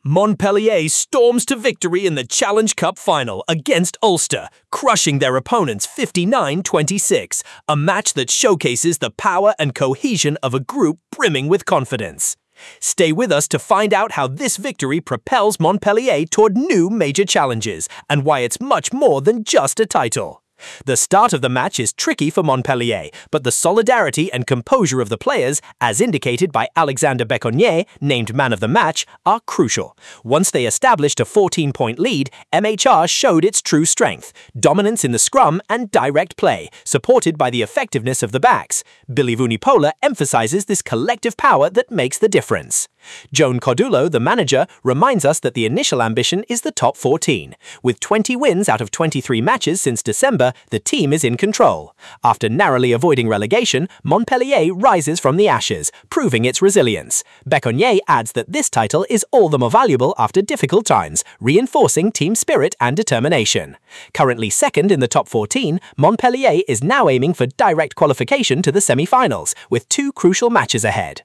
Montpellier storms to victory in the Challenge Cup final against Ulster, crushing their opponents 59-26, a match that showcases the power and cohesion of a group brimming with confidence. Stay with us to find out how this victory propels Montpellier toward new major challenges and why it's much more than just a title. The start of the match is tricky for Montpellier, but the solidarity and composure of the players, as indicated by Alexander Becconnier, named man of the match, are crucial. Once they established a 14-point lead, MHR showed its true strength, dominance in the scrum and direct play, supported by the effectiveness of the backs. Billy Vunipola emphasizes this collective power that makes the difference. Joan Cordulo, the manager, reminds us that the initial ambition is the top 14. With 20 wins out of 23 matches since December, the team is in control. After narrowly avoiding relegation, Montpellier rises from the ashes, proving its resilience. Becconnier adds that this title is all the more valuable after difficult times, reinforcing team spirit and determination. Currently second in the top 14, Montpellier is now aiming for direct qualification to the semi-finals, with 2 crucial matches ahead.